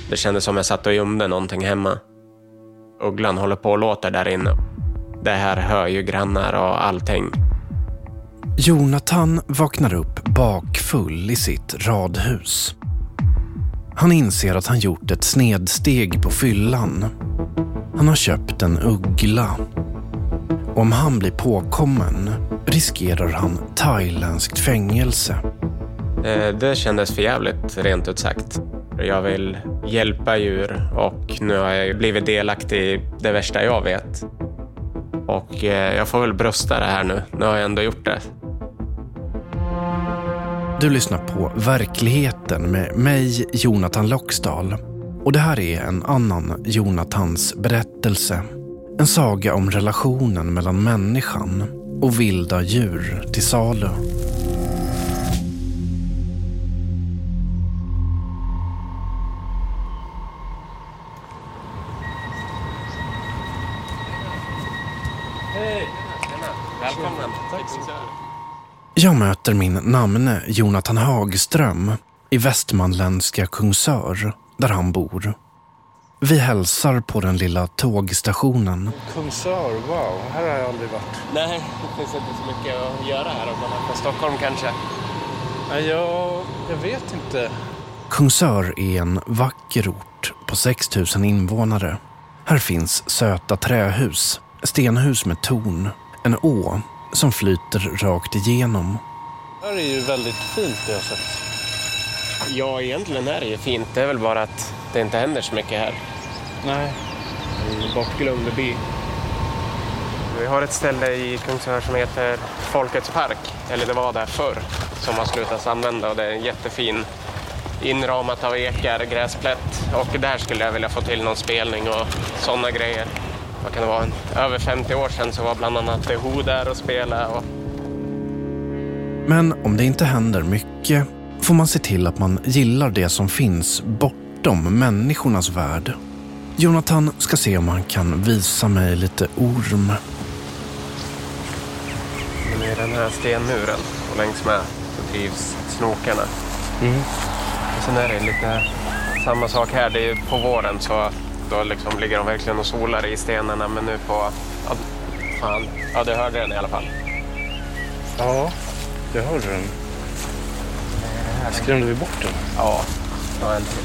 Det kändes som jag satt och gömde någonting hemma. Ugglan håller på och låter där inne. Det här hör ju grannar och allting. Jonathan vaknar upp bakfull i sitt radhus. Han inser att han gjort ett snedsteg på fyllan. Han har köpt en uggla. Om han blir påkommen riskerar han thailändskt fängelse. Det kändes för jävligt, rent ut sagt. Jag vill hjälpa djur och nu har jag blivit delaktig i det värsta jag vet. Och jag får väl brösta det här nu. Nu har jag ändå gjort det. Du lyssnar på Verkligheten med mig, Jonathan Loxdal. Och det här är en annan Jonathans berättelse. En saga om relationen mellan människan och vilda djur till salu. Hej! Välkommen! Tack så mycket. Jag möter min namne Jonathan Hagström i västmanländska Kungsör, där han bor. Vi hälsar på den lilla tågstationen. Kungsör, wow. Här har jag aldrig varit. Nej, det finns inte så mycket att göra här om man är från Stockholm kanske. Nej, jag vet inte. Kungsör är en vacker ort på 6 000 invånare. Här finns söta trähus, stenhus med torn, en å som flyter rakt igenom. Det här är ju väldigt fint det jag sett. Ja, egentligen är det ju fint. Det är väl bara att det inte händer så mycket här. Nej. En bortglömd by. Vi har ett ställe i Kungsör som heter Folkets park. Eller det var där förr som har slutat använda. Och det är en jättefin inramat av ekar, gräsplätt. Och där skulle jag vilja få till någon spelning och sådana grejer. Vad kan det vara? Över 50 år sedan så var bland annat The Who där och spela. Men om det inte händer mycket får man se till att man gillar det som finns bortom människornas värld. Jonathan ska se om han kan visa mig lite orm. Men i den här stenmuren och längs med så trivs snokarna. Och sen är det lite samma sak här. Det är på våren så då liksom ligger de verkligen och solar i stenarna. Men nu på... Ja, du hörde den i alla fall. Ja, jag hörde den. Skrämde vi bort den? Ja, en till.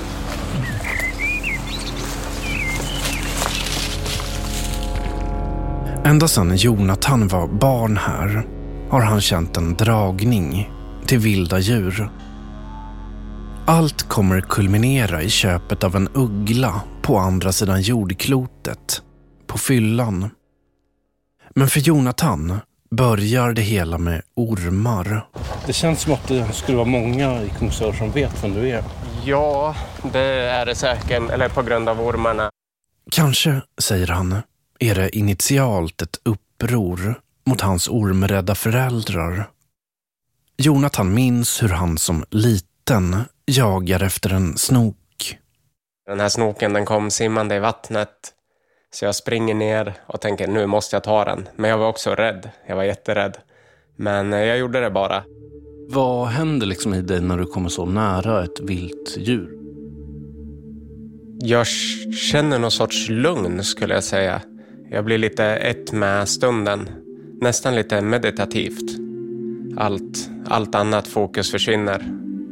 Ända sedan Jonathan var barn här har han känt en dragning till vilda djur. Allt kommer kulminera i köpet av en uggla på andra sidan jordklotet, på fyllan. Men för Jonathan börjar det hela med ormar. Det känns som att det skulle vara många i Kungsör som vet vem du är. Ja, det är det säkert, eller på grund av ormarna. Kanske, säger han, är det initialt ett uppror mot hans ormrädda föräldrar. Jonathan minns hur han som liten jagar efter en snok. Den här snoken den kom simmande i vattnet. Så jag springer ner och tänker nu måste jag ta den. Men jag var också rädd. Jag var jätterädd. Men jag gjorde det bara. Vad händer liksom i dig när du kommer så nära ett vilt djur? Jag känner någon sorts lugn skulle jag säga. Jag blir lite ett med stunden. Nästan lite meditativt. Allt annat fokus försvinner.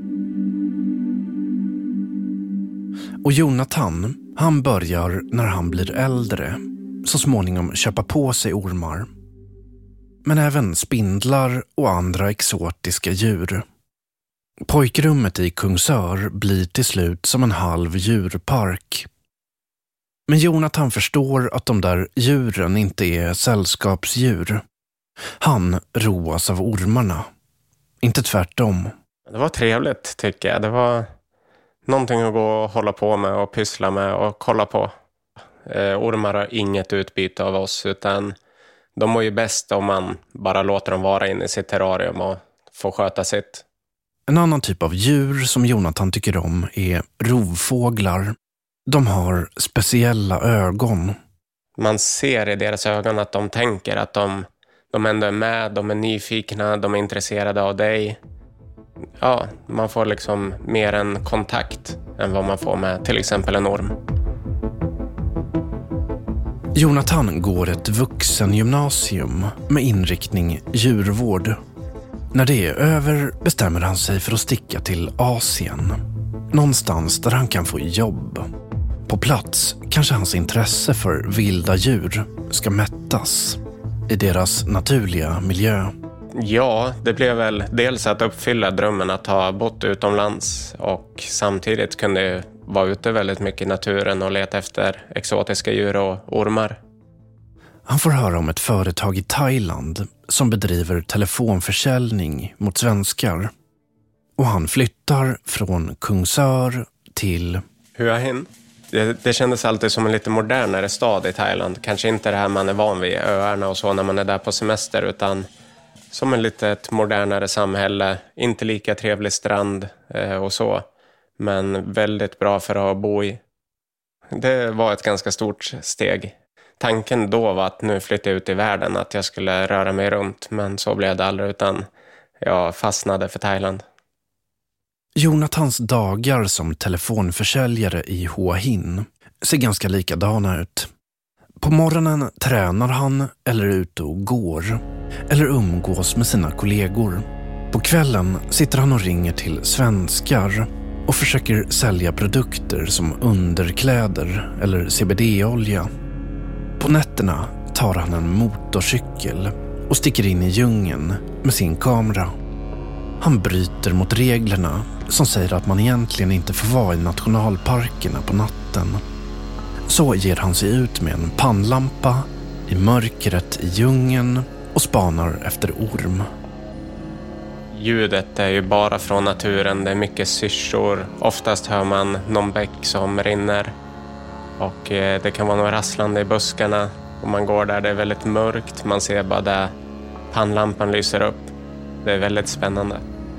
Och Jonathan, han börjar när han blir äldre så småningom köpa på sig ormar. Men även spindlar och andra exotiska djur. Pojkrummet i Kungsör blir till slut som en halv djurpark. Men Jonathan förstår att de där djuren inte är sällskapsdjur. Han roas av ormarna. Inte tvärtom. Det var trevligt tycker jag. Det var någonting att gå och hålla på med och pyssla med och kolla på. Ormar har inget utbyte av oss utan de mår ju bäst om man bara låter dem vara inne i sitt terrarium och få sköta sitt. En annan typ av djur som Jonathan tycker om är rovfåglar. De har speciella ögon. Man ser i deras ögon att de tänker att de ändå är med, de är nyfikna, de är intresserade av dig. ja, man får liksom mer en kontakt än vad man får med till exempel en orm. Jonathan går ett vuxengymnasium med inriktning djurvård. När det är över bestämmer han sig för att sticka till Asien. Någonstans där han kan få jobb. På plats kanske hans intresse för vilda djur ska mättas i deras naturliga miljö. Ja, det blev väl dels att uppfylla drömmen att ha bott utomlands och samtidigt kunde vara ute väldigt mycket i naturen och leta efter exotiska djur och ormar. Han får höra om ett företag i Thailand som bedriver telefonförsäljning mot svenskar. Och han flyttar från Kungsör till Hua Hin. Det kändes alltid som en lite modernare stad i Thailand. Kanske inte det här man är van vid, öarna och så när man är där på semester, utan som en litet modernare samhälle. Inte lika trevlig strand och så, men väldigt bra för att bo i. Det var ett ganska stort steg. Tanken då var att nu flyttar jag ut i världen, att jag skulle röra mig runt, men så blev det aldrig, utan jag fastnade för Thailand. Jonathans dagar som telefonförsäljare i Hua Hin ser ganska likadana ut. På morgonen tränar han eller är ute och går eller umgås med sina kollegor. På kvällen sitter han och ringer till svenskar och försöker sälja produkter som underkläder eller CBD-olja. På nätterna tar han en motorcykel och sticker in i djungeln med sin kamera. Han bryter mot reglerna som säger att man egentligen inte får vara i nationalparkerna på natten. Så ger han sig ut med en pannlampa i mörkret i djungeln och spanar efter orm. Ljudet är ju bara från naturen, det är mycket syrsor. Oftast hör man någon bäck som rinner. Och det kan vara något rasslande i buskarna. Och man går där, det är väldigt mörkt. Man ser bara där pannlampan lyser upp. Det är väldigt spännande.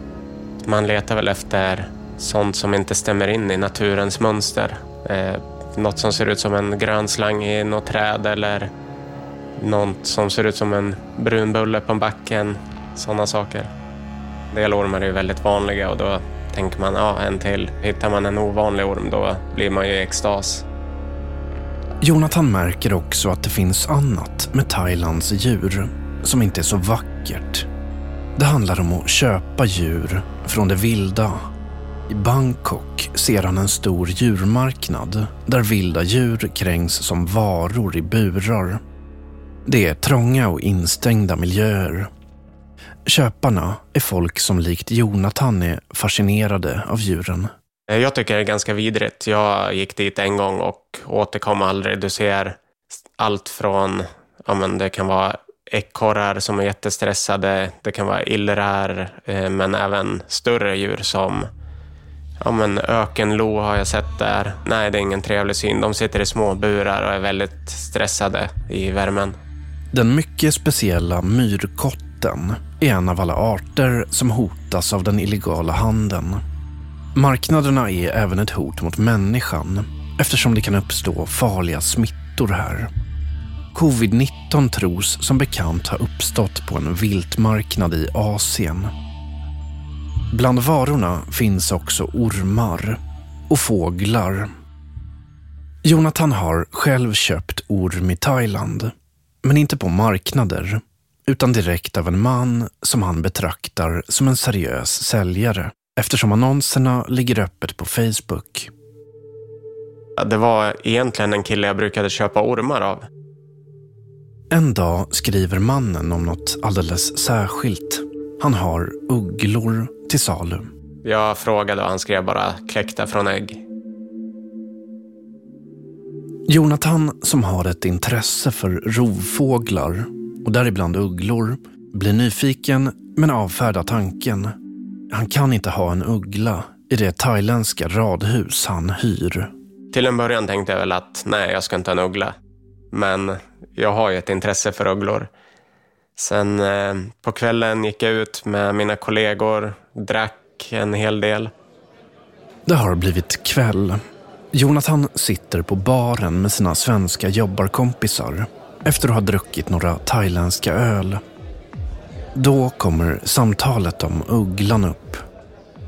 Man letar väl efter sånt som inte stämmer in i naturens mönster. Något som ser ut som en grön slang i något träd eller något som ser ut som en brun bulle på backen. Sådana saker. Delormar är ju väldigt vanliga och då tänker man, ja, en till. Hittar man en ovanlig orm då blir man ju i extas. Jonathan märker också att det finns annat med Thailands djur som inte är så vackert. Det handlar om att köpa djur från det vilda. I Bangkok ser han en stor djurmarknad där vilda djur krängs som varor i burar. Det är trånga och instängda miljöer. Köparna är folk som likt Jonathan är fascinerade av djuren. Jag tycker det är ganska vidrigt. Jag gick dit en gång och återkom aldrig. Du ser allt från, ja men det kan vara ekorrar som är jättestressade. Det kan vara illrar, men även större djur som, ja men ökenlo har jag sett där. Nej, det är ingen trevlig syn. De sitter i små burar och är väldigt stressade i värmen. Den mycket speciella myrkotten är en av alla arter som hotas av den illegala handeln. Marknaderna är även ett hot mot människan eftersom det kan uppstå farliga smittor här. Covid-19 tros som bekant ha uppstått på en viltmarknad i Asien. Bland varorna finns också ormar och fåglar. Jonathan har själv köpt orm i Thailand, men inte på marknader utan direkt av en man som han betraktar som en seriös säljare eftersom annonserna ligger öppet på Facebook. Det var egentligen en kille jag brukade köpa ormar av. En dag skriver mannen om något alldeles särskilt. Han har ugglor till salu. Jag frågade och han skrev bara kläckta från ägg. Jonathan, som har ett intresse för rovfåglar och däribland ugglor, blir nyfiken men avfärdar tanken. Han kan inte ha en uggla i det thailändska radhus han hyr. Till en början tänkte jag väl att nej, jag ska inte ha en uggla. Men jag har ju ett intresse för ugglor. Sen på kvällen gick jag ut med mina kollegor, drack en hel del. Det har blivit kväll. Jonathan sitter på baren med sina svenska jobbarkompisar efter att ha druckit några thailändska öl. Då kommer samtalet om ugglan upp.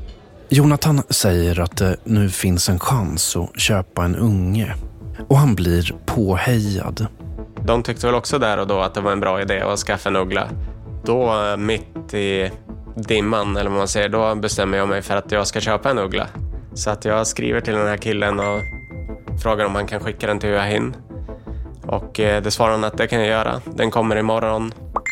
Jonathan säger att det nu finns en chans att köpa en unge och han blir påhejad. De tyckte väl också där och då att det var en bra idé att skaffa en uggla. Då mitt i dimman, eller vad man säger, då bestämmer jag mig för att jag ska köpa en uggla. Så att jag skriver till den här killen och frågar om han kan skicka den till Hua Hin. Och det svarar han att det kan jag göra. Den kommer imorgon.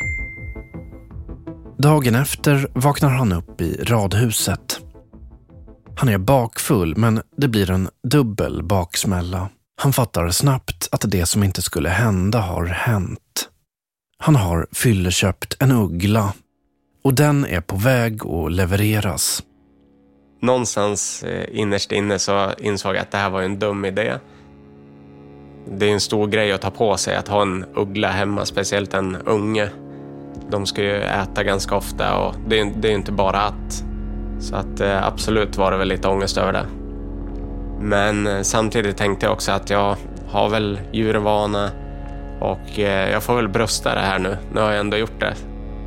Dagen efter vaknar han upp i radhuset. Han är bakfull, men det blir en dubbel baksmälla. Han fattar snabbt att det som inte skulle hända har hänt. Han har fylleköpt en uggla och den är på väg att levereras. Någonstans innerst inne så insåg jag att det här var en dum idé. Det är en stor grej att ta på sig att ha en uggla hemma, speciellt en unge. De ska ju äta ganska ofta och det är inte bara att. Så att absolut var det väl lite ångest över det. Men samtidigt tänkte jag också att jag har väl djurvana och jag får väl brösta det här nu. Nu har jag ändå gjort det.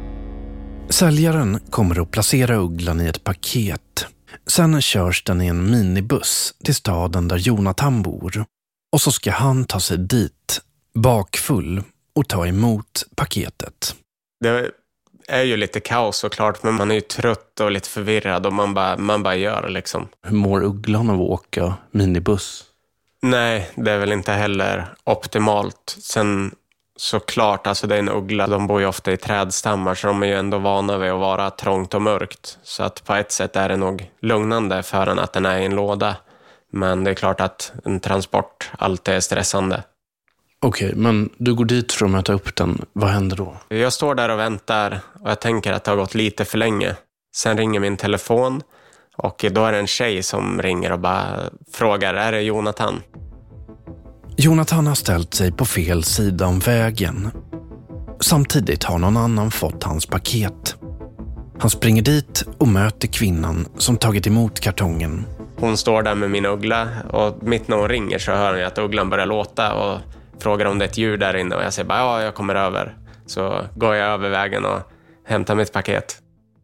Säljaren kommer att placera ugglan i ett paket. Sen körs den i en minibuss till staden där Jonathan bor. Och så ska han ta sig dit, bakfull, och ta emot paketet. Det är ju lite kaos såklart, men man är ju trött och lite förvirrad och man bara gör liksom. Hur mår ugglan av att åka minibuss? Nej, det är väl inte heller optimalt. Sen såklart, alltså det är en uggla. De bor ju ofta i trädstammar så de är ju ändå vana vid att vara trångt och mörkt. Så att på ett sätt är det nog lugnande för en att den är i en låda. Men det är klart att en transport alltid är stressande. Okej, men du går dit för att möta upp den. Vad händer då? Jag står där och väntar och jag tänker att det har gått lite för länge. Sen ringer min telefon och då är det en tjej som ringer och bara frågar, är det Jonathan? Jonathan har ställt sig på fel sida om vägen. Samtidigt har någon annan fått hans paket. Han springer dit och möter kvinnan som tagit emot kartongen. Hon står där med min uggla och mitt när hon ringer så hör jag att ugglan börjar låta och frågar om det är ett djur där inne och jag säger bara ja, jag kommer över. Så går jag över vägen och hämtar mitt paket.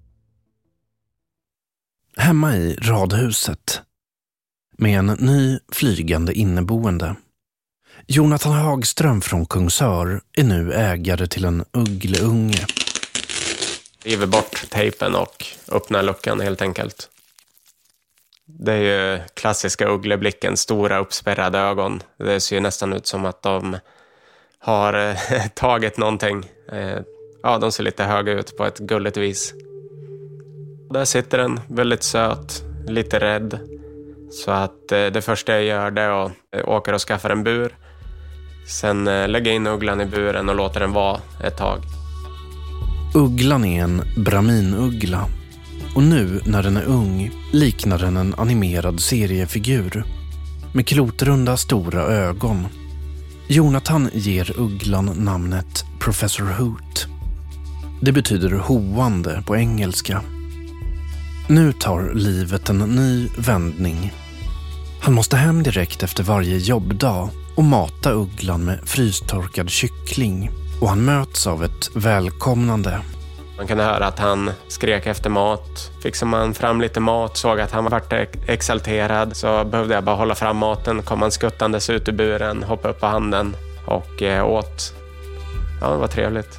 Hemma i radhuset med en ny flygande inneboende. Jonathan Hagström från Kungsör är nu ägare till en uggleunge. River bort tejpen och öppnar luckan helt enkelt. Det är ju klassiska uggleblicken, stora uppspärrade ögon. Det ser ju nästan ut som att de har tagit någonting. Ja, de ser lite höga ut på ett gulligt vis. Där sitter den, väldigt söt, lite rädd. Så att det första jag gör det är att åka och skaffa en bur. Sen lägga in ugglan i buren och låta den vara ett tag. Ugglan är en brahminuggla. Och nu när den är ung liknar den en animerad seriefigur. Med klotrunda stora ögon. Jonathan ger ugglan namnet Professor Hoot. Det betyder hoande på engelska. Nu tar livet en ny vändning. Han måste hem direkt efter varje jobbdag och mata ugglan med frystorkad kyckling. Och han möts av ett välkomnande. Man kan höra att han skrek efter mat. Fixade man fram lite mat, såg att han var exalterad, så behövde jag bara hålla fram maten. Kom han skuttandes ut ur buren, hoppa upp på handen och åt. Ja, det var trevligt.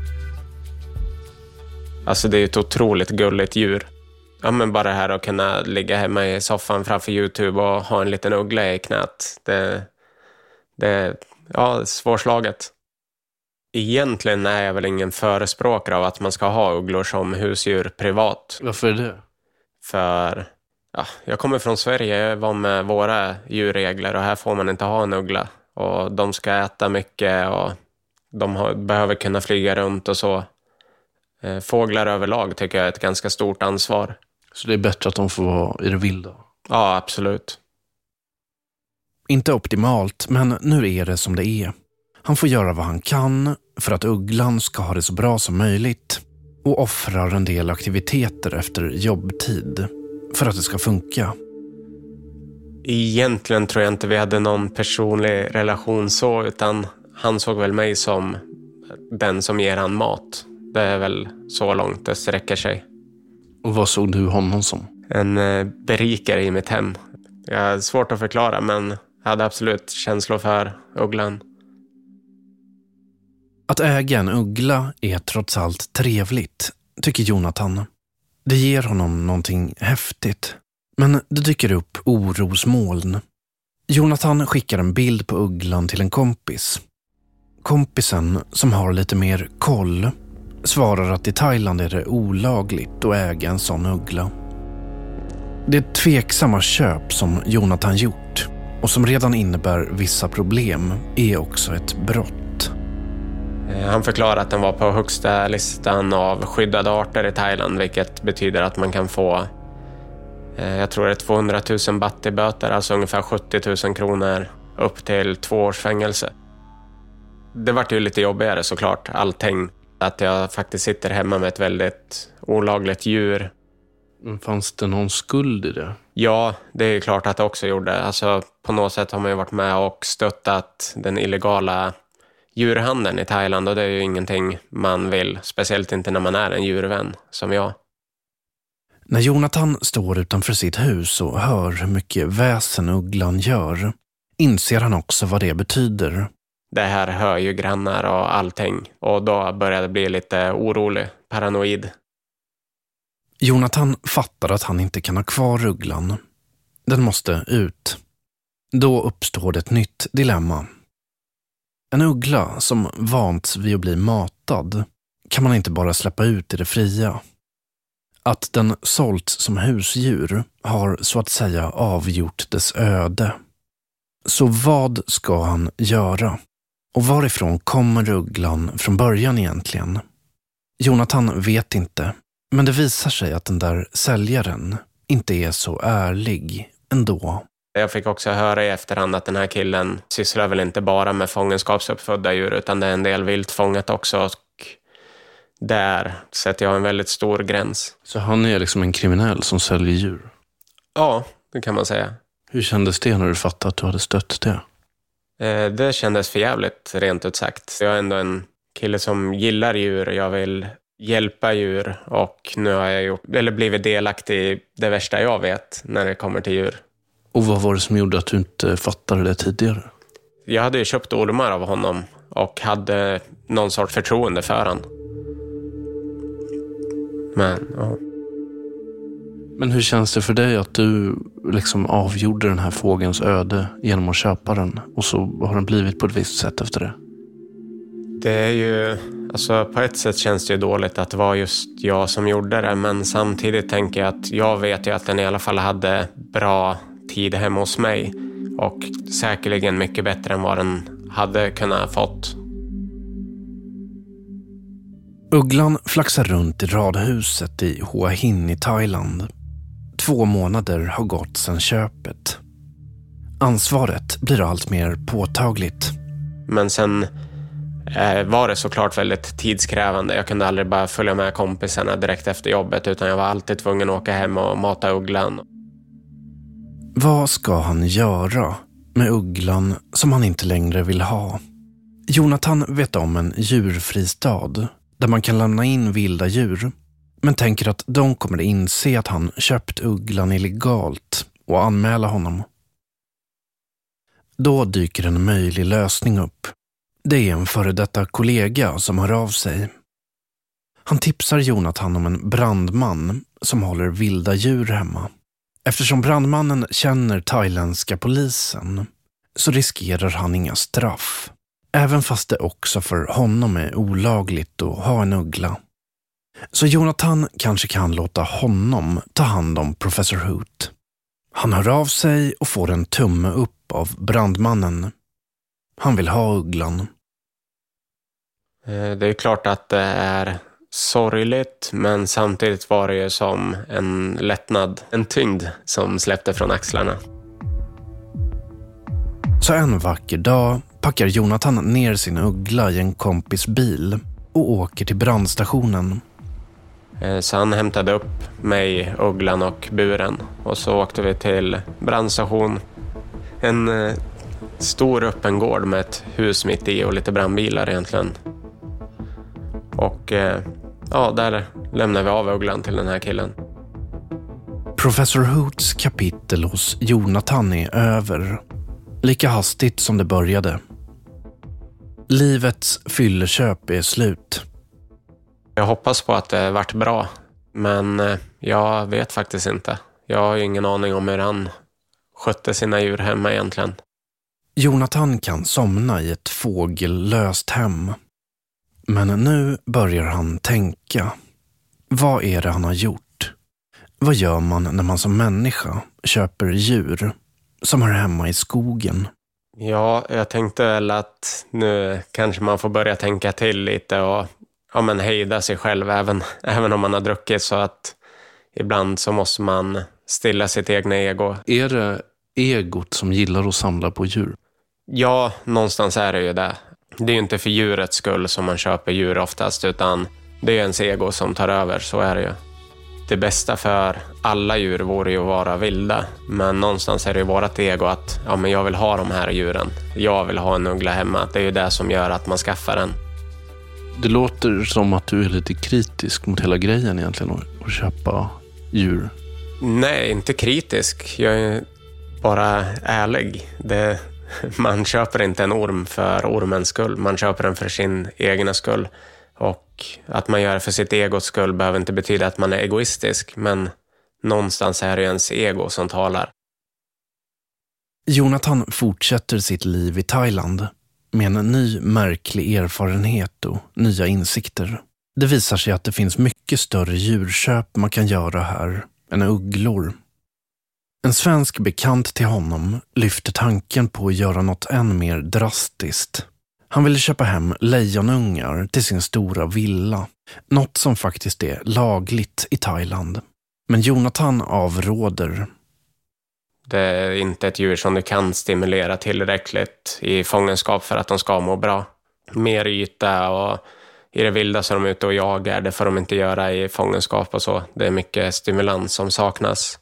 Alltså det är ett otroligt gulligt djur. Ja, men bara det här att kunna ligga hemma i soffan framför YouTube och ha en liten uggla i knät. Det är svårslaget. Egentligen är jag väl ingen förespråkare av att man ska ha ugglor som husdjur privat. Varför är det? För jag kommer från Sverige, jag var med våra djurregler och här får man inte ha en uggla. Och de ska äta mycket och de behöver kunna flyga runt och så. Fåglar överlag tycker jag är ett ganska stort ansvar. Så det är bättre att de får vara i det vilda? Ja, absolut. Inte optimalt, men nu är det som det är. Han får göra vad han kan för att ugglan ska ha det så bra som möjligt och offrar en del aktiviteter efter jobbtid för att det ska funka. Egentligen tror jag inte vi hade någon personlig relation så, utan han såg väl mig som den som ger han mat. Det är väl så långt det sträcker sig. Och vad såg du honom som? en berikare i mitt hem. Jag har svårt att förklara, men jag hade absolut känslor för ugglan. Att äga en uggla är trots allt trevligt, tycker Jonathan. Det ger honom någonting häftigt. Men det dyker upp orosmoln. Jonathan skickar en bild på ugglan till en kompis. Kompisen, som har lite mer koll, svarar att i Thailand är det olagligt att äga en sån uggla. Det tveksamma köp som Jonathan gjort och som redan innebär vissa problem är också ett brott. Han förklarar att den var på högsta listan av skyddade arter i Thailand, vilket betyder att man kan få, jag tror det är 200 000 baht i böter, alltså ungefär 70 000 kronor, upp till 2 års fängelse. Det var ju lite jobbigare såklart, allting. Att jag faktiskt sitter hemma med ett väldigt olagligt djur. Fanns det någon skuld i det? Ja, det är klart att det också gjorde. Alltså, på något sätt har man ju varit med och stöttat den illegala djurhandeln i Thailand. Och det är ju ingenting man vill, speciellt inte när man är en djurvän som jag. När Jonathan står utanför sitt hus och hör hur mycket väsen ugglan gör, inser han också vad det betyder. Det här hör ju grannar och allting. Och då börjar det bli lite orolig, paranoid. Jonathan fattar att han inte kan ha kvar ugglan. Den måste ut. Då uppstår det ett nytt dilemma. En uggla som vants vid att bli matad kan man inte bara släppa ut i det fria. Att den sålts som husdjur har så att säga avgjort dess öde. Så vad ska han göra? Och varifrån kommer ugglan från början egentligen? Jonathan vet inte, men det visar sig att den där säljaren inte är så ärlig ändå. Jag fick också höra i efterhand att den här killen sysslar väl inte bara med fångenskapsuppfödda djur, utan det är en del vilt fångat också. Och där sätter jag en väldigt stor gräns. Så han är liksom en kriminell som säljer djur? Ja, det kan man säga. Hur kändes det när du fattade att du hade stött det? Det kändes för jävligt, rent ut sagt. Jag är ändå en kille som gillar djur. Jag vill hjälpa djur. Och nu har jag blivit delaktig i det värsta jag vet när det kommer till djur. Och vad var det som gjorde att du inte fattade det tidigare? Jag hade ju köpt ormar av honom och hade någon sorts förtroende för han. Men hur känns det för dig att du liksom avgjorde den här fågelns öde genom att köpa den, och så har den blivit på ett visst sätt efter det? Det är ju, alltså på ett sätt känns det ju dåligt att det var just jag som gjorde det, men samtidigt tänker jag att jag vet ju att den i alla fall hade bra tid hemma hos mig och säkerligen mycket bättre än vad den hade kunnat fått. Ugglan flaxar runt i radhuset i Hua Hin i Thailand. 2 månader har gått sedan köpet. Ansvaret blir allt mer påtagligt. Men sen var det såklart väldigt tidskrävande. Jag kunde aldrig bara följa med kompisarna direkt efter jobbet, utan jag var alltid tvungen att åka hem och mata ugglan. Vad ska han göra med ugglan som han inte längre vill ha? Jonathan vet om en djurfristad där man kan lämna in vilda djur, men tänker att de kommer inse att han köpt ugglan illegalt och anmäla honom. Då dyker en möjlig lösning upp. Det är en före detta kollega som hör av sig. Han tipsar Jonathan om en brandman som håller vilda djur hemma. Eftersom brandmannen känner thailändska polisen så riskerar han inga straff. Även fast det också för honom är olagligt att ha en uggla. Så Jonathan kanske kan låta honom ta hand om Professor Hoot. Han hör av sig och får en tumme upp av brandmannen. Han vill ha ugglan. Det är klart att det är sorgligt, men samtidigt var det ju som en lättnad, en tyngd som släppte från axlarna. Så en vacker dag packar Jonathan ner sin uggla i en kompis bil och åker till brandstationen. Så han hämtade upp mig, ugglan och buren, och så åkte vi till brandstation. En stor öppen gård med ett hus mitt i och lite brandbilar egentligen. Och där lämnade vi av ugglan till den här killen. Professor Hoots kapitel hos Jonathan är över. Lika hastigt som det började. Livets fylleköp är slut. Jag hoppas på att det varit bra. Men jag vet faktiskt inte. Jag har ju ingen aning om hur han skötte sina djur hemma egentligen. Jonathan kan somna i ett fågellöst hem. Men nu börjar han tänka. Vad är det han har gjort? Vad gör man när man som människa köper djur som hör hemma i skogen? Ja, jag tänkte väl att nu kanske man får börja tänka till lite och hejda sig själv även om man har druckit, så att ibland så måste man stilla sitt egna ego. Är det egot som gillar att samla på djur? Ja, någonstans är det ju det. Det är ju inte för djurets skull som man köper djur oftast, utan det är ens ego som tar över, så är det ju. Det bästa för alla djur vore ju att vara vilda, men någonstans är det ju vårat ego att jag vill ha de här djuren. Jag vill ha en uggla hemma. Det är ju det som gör att man skaffar den. Det låter som att du är lite kritisk mot hela grejen egentligen att köpa djur. Nej, inte kritisk. Jag är bara ärlig. Man köper inte en orm för ormens skull. Man köper den för sin egna skull. Och att man gör det för sitt egos skull behöver inte betyda att man är egoistisk. Men någonstans är det ens ego som talar. Jonathan fortsätter sitt liv i Thailand med en ny märklig erfarenhet och nya insikter. Det visar sig att det finns mycket större djurköp man kan göra här än ugglor. En svensk bekant till honom lyfter tanken på att göra något än mer drastiskt. Han ville köpa hem lejonungar till sin stora villa. Något som faktiskt är lagligt i Thailand. Men Jonathan avråder. Det är inte ett djur som du kan stimulera tillräckligt i fångenskap för att de ska må bra. Mer yta och i det vilda så är de ute och jagar. Det får de inte göra i fångenskap och så. Det är mycket stimulans som saknas.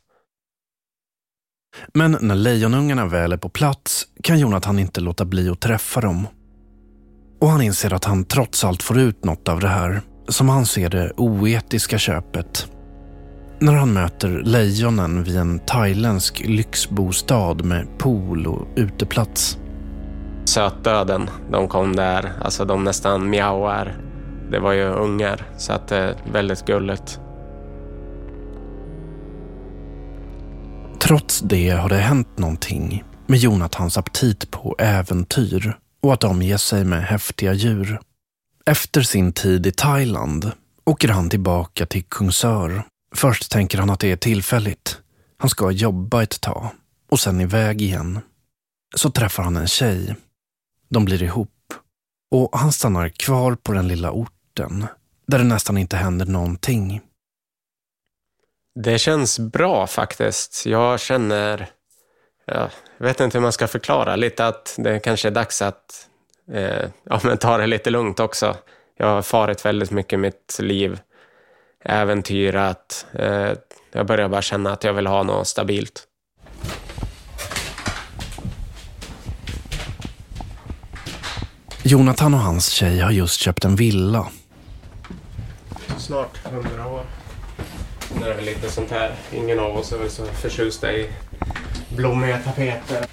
Men när lejonungarna väl är på plats kan Jonathan inte låta bli att träffa dem. Och han inser att han trots allt får ut något av det här, som han ser det oetiska köpet. När han möter lejonen vid en thailändsk lyxbostad med pool och uteplats. Sötdöden, de kom där, alltså de nästan mjauar. Det var ju ungar, så att det är väldigt gulligt. Trots det har det hänt någonting med Jonathans aptit på äventyr och att omge sig med häftiga djur. Efter sin tid i Thailand åker han tillbaka till Kungsör. Först tänker han att det är tillfälligt. Han ska jobba ett tag och sen iväg igen. Så träffar han en tjej. De blir ihop. Och han stannar kvar på den lilla orten där det nästan inte händer någonting. Det känns bra faktiskt. Jag känner, jag vet inte hur man ska förklara, lite att det kanske är dags att ta det lite lugnt också. Jag har farit väldigt mycket i mitt liv, äventyrat. Jag börjar bara känna att jag vill ha något stabilt. Jonathan och hans tjej har just köpt en villa. Snart 100 år. Det är väl lite sånt här. Ingen av oss är väl så förtjusta i blommiga tapeter.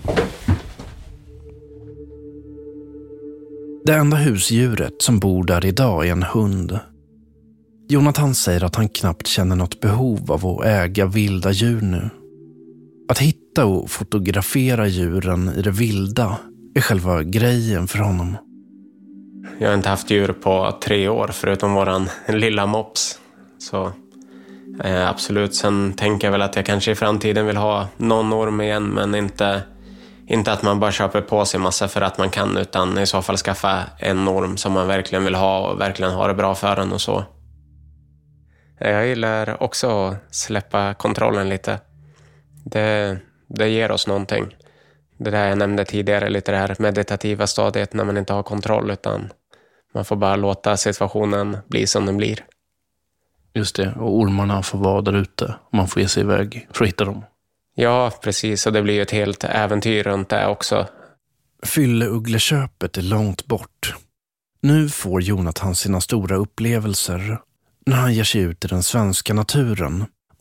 Det enda husdjuret som bor där idag är en hund. Jonathan säger att han knappt känner något behov av att äga vilda djur nu. Att hitta och fotografera djuren i det vilda är själva grejen för honom. Jag har inte haft djur på 3 år förutom våran lilla mops. Så absolut, sen tänker jag väl att jag kanske i framtiden vill ha någon orm igen, men inte att man bara köper på sig massa för att man kan, utan i så fall skaffa en orm som man verkligen vill ha och verkligen ha det bra för den och så. Jag gillar också att släppa kontrollen lite. Det ger oss någonting. Det där jag nämnde tidigare, lite det här meditativa stadiet när man inte har kontroll, utan man får bara låta situationen bli som den blir. Just det, och ormarna får vara där ute och man får ge sig iväg för att hitta dem. Ja, precis, och det blir ju ett helt äventyr runt det också. Fylleuggleköpet är långt bort. Nu får Jonathan sina stora upplevelser när han ger sig ut i den svenska naturen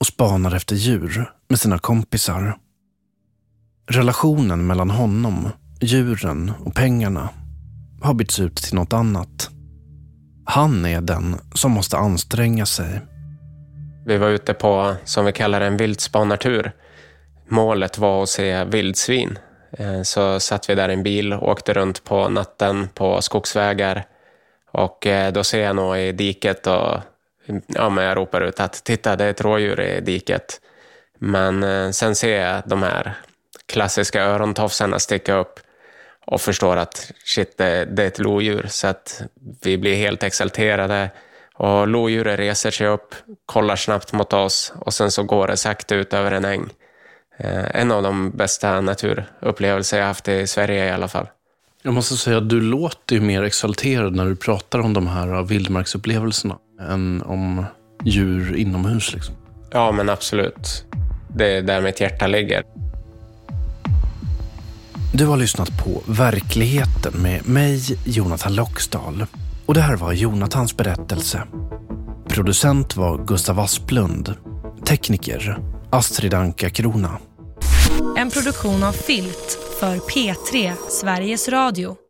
och spanar efter djur med sina kompisar. Relationen mellan honom, djuren och pengarna har bytts ut till något annat. Han är den som måste anstränga sig. Vi var ute på, som vi kallar en vildspanartur. Målet var att se vildsvin. Så satt vi där i en bil och åkte runt på natten på skogsvägar. Och då ser jag nog i diket och men jag ropar ut att titta, det är ett rådjur i diket. Men sen ser jag de här klassiska örontofsarna sticka upp och förstår att shit, det är ett lodjur. Så att vi blir helt exalterade och lodjuret reser sig upp, kollar snabbt mot oss och sen så går det sakta ut över en äng. En av de bästa naturupplevelser jag haft i Sverige i alla fall. Jag måste säga att du låter ju mer exalterad när du pratar om de här vildmarksupplevelserna än om djur inomhus liksom. Ja, men absolut. Det är där mitt hjärta ligger. Du har lyssnat på Verkligheten med mig, Jonathan Loxdal. Och det här var Jonathans berättelse. Producent var Gustav Asplund. Tekniker Astrid Anka Krona. En produktion av Filt för P3 Sveriges Radio.